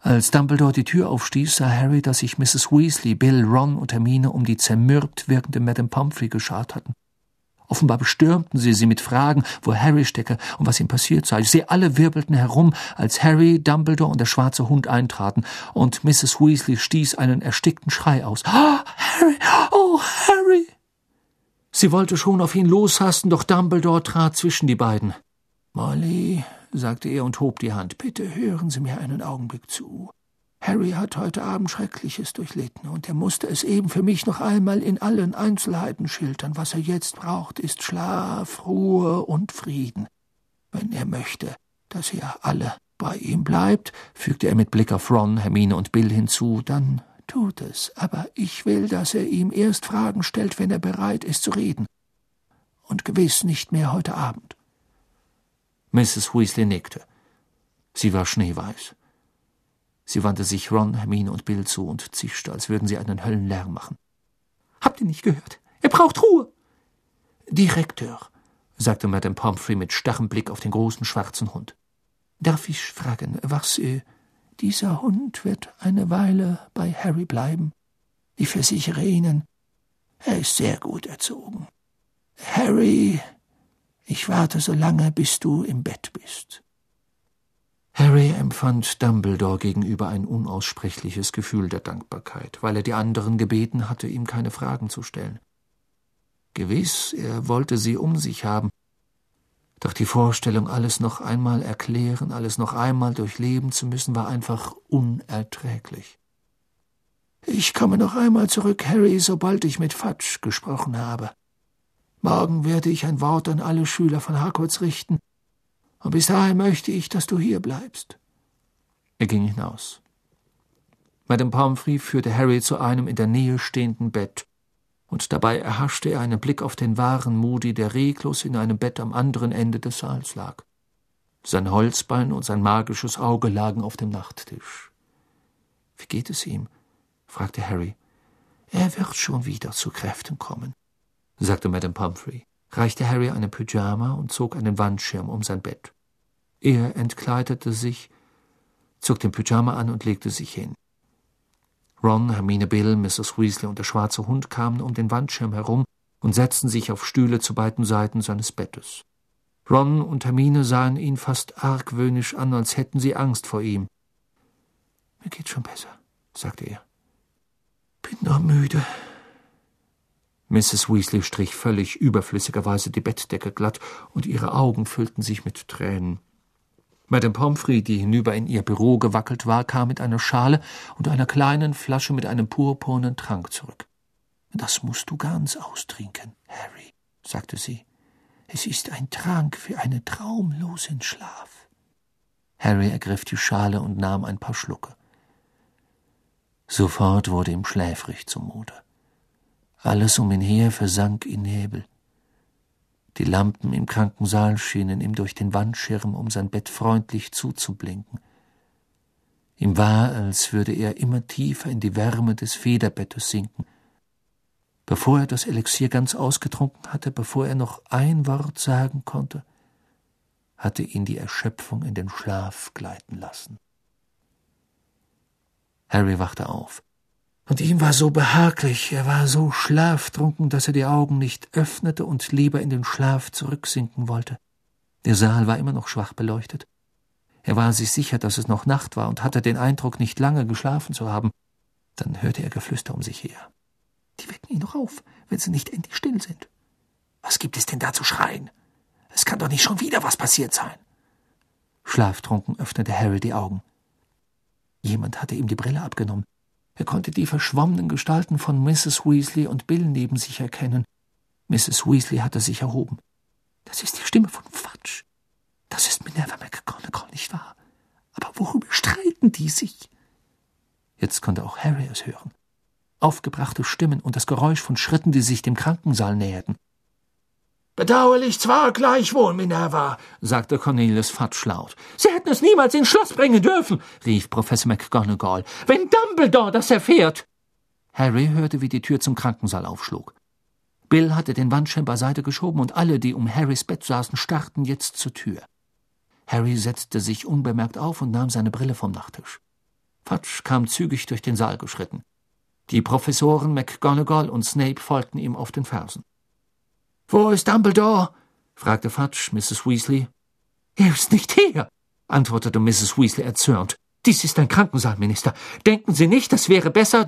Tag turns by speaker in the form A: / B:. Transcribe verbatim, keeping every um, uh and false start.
A: Als Dumbledore die Tür aufstieß, sah Harry, dass sich Misses Weasley, Bill, Ron und Hermine um die zermürbt wirkende Madame Pomfrey geschart hatten. Offenbar bestürmten sie sie mit Fragen, wo Harry stecke und was ihm passiert sei. Sie alle wirbelten herum, als Harry, Dumbledore und der schwarze Hund eintraten, und Misses Weasley stieß einen erstickten Schrei aus. »Oh, Harry! Oh, Harry!« Sie wollte schon auf ihn loshasten, doch Dumbledore trat zwischen die beiden. »Molly«, sagte er und hob die Hand, »bitte hören Sie mir einen Augenblick zu. Harry hat heute Abend Schreckliches durchlitten, und er musste es eben für mich noch einmal in allen Einzelheiten schildern. Was er jetzt braucht, ist Schlaf, Ruhe und Frieden. Wenn er möchte, dass ihr alle bei ihm bleibt«, fügte er mit Blick auf Ron, Hermine und Bill hinzu, »dann tut es. Aber ich will, dass er ihm erst Fragen stellt, wenn er bereit ist zu reden. Und gewiss nicht mehr heute Abend.« Misses Weasley nickte. Sie war schneeweiß. Sie wandte sich Ron, Hermine und Bill zu und zischte, als würden sie einen Höllenlärm machen. »Habt ihr nicht gehört? Er braucht Ruhe!« »Direktor«, sagte Madame Pomfrey mit starrem Blick auf den großen schwarzen Hund. »Darf ich fragen, was, äh, dieser Hund wird eine Weile bei Harry bleiben? Ich versichere Ihnen, er ist sehr gut erzogen. Harry, ich warte so lange, bis du im Bett bist.« Harry empfand Dumbledore gegenüber ein unaussprechliches Gefühl der Dankbarkeit, weil er die anderen gebeten hatte, ihm keine Fragen zu stellen. Gewiss, er wollte sie um sich haben, doch die Vorstellung, alles noch einmal erklären, alles noch einmal durchleben zu müssen, war einfach unerträglich. »Ich komme noch einmal zurück, Harry, sobald ich mit Fudge gesprochen habe. Morgen werde ich ein Wort an alle Schüler von Hogwarts richten, und bis dahin möchte ich, dass du hier bleibst.« Er ging hinaus. Madame Pomfrey führte Harry zu einem in der Nähe stehenden Bett, und dabei erhaschte er einen Blick auf den wahren Moody, der reglos in einem Bett am anderen Ende des Saals lag. Sein Holzbein und sein magisches Auge lagen auf dem Nachttisch. »Wie geht es ihm?« fragte Harry. »Er wird schon wieder zu Kräften kommen«, sagte Madame Pomfrey, reichte Harry eine Pyjama und zog einen Wandschirm um sein Bett. Er entkleidete sich, zog den Pyjama an und legte sich hin. Ron, Hermine, Bill, Misses Weasley und der schwarze Hund kamen um den Wandschirm herum und setzten sich auf Stühle zu beiden Seiten seines Bettes. Ron und Hermine sahen ihn fast argwöhnisch an, als hätten sie Angst vor ihm. »Mir geht's schon besser«, sagte er. »Bin nur müde.« Misses Weasley strich völlig überflüssigerweise die Bettdecke glatt, und ihre Augen füllten sich mit Tränen. Madame Pomfrey, die hinüber in ihr Büro gewackelt war, kam mit einer Schale und einer kleinen Flasche mit einem purpurnen Trank zurück. »Das musst du ganz austrinken, Harry«, sagte sie. »Es ist ein Trank für einen traumlosen Schlaf.« Harry ergriff die Schale und nahm ein paar Schlucke. Sofort wurde ihm schläfrig zumute. Alles um ihn her versank in Nebel. Die Lampen im Krankensaal schienen ihm durch den Wandschirm um sein Bett freundlich zuzublinken. Ihm war, als würde er immer tiefer in die Wärme des Federbettes sinken. Bevor er das Elixier ganz ausgetrunken hatte, bevor er noch ein Wort sagen konnte, hatte ihn die Erschöpfung in den Schlaf gleiten lassen. Harry wachte auf. Und ihm war so behaglich, er war so schlaftrunken, dass er die Augen nicht öffnete und lieber in den Schlaf zurücksinken wollte. Der Saal war immer noch schwach beleuchtet. Er war sich sicher, dass es noch Nacht war, und hatte den Eindruck, nicht lange geschlafen zu haben. Dann hörte er Geflüster um sich her. »Die wecken ihn noch auf, wenn sie nicht endlich still sind. Was gibt es denn da zu schreien? Es kann doch nicht schon wieder was passiert sein.« Schlaftrunken öffnete Harry die Augen. Jemand hatte ihm die Brille abgenommen. Er konnte die verschwommenen Gestalten von Misses Weasley und Bill neben sich erkennen. Misses Weasley hatte sich erhoben. »Das ist die Stimme von Fudge. Das ist Minerva McGonagall, nicht wahr? Aber worüber streiten die sich?« Jetzt konnte auch Harry es hören. Aufgebrachte Stimmen und das Geräusch von Schritten, die sich dem Krankensaal näherten. »Bedauerlich zwar, gleichwohl, Minerva«, sagte Cornelius Fudge laut. »Sie hätten es niemals ins Schloss bringen dürfen«, rief Professor McGonagall. »Wenn Dumbledore das erfährt!« Harry hörte, wie die Tür zum Krankensaal aufschlug. Bill hatte den Wandschirm beiseite geschoben, und alle, die um Harrys Bett saßen, starrten jetzt zur Tür. Harry setzte sich unbemerkt auf und nahm seine Brille vom Nachttisch. Fudge kam zügig durch den Saal geschritten. Die Professoren McGonagall und Snape folgten ihm auf den Fersen. »Wo ist Dumbledore?« fragte Fudge Misses Weasley. »Er ist nicht hier«, antwortete Misses Weasley erzürnt. »Dies ist ein Krankensaal, Minister. Denken Sie nicht, es wäre besser,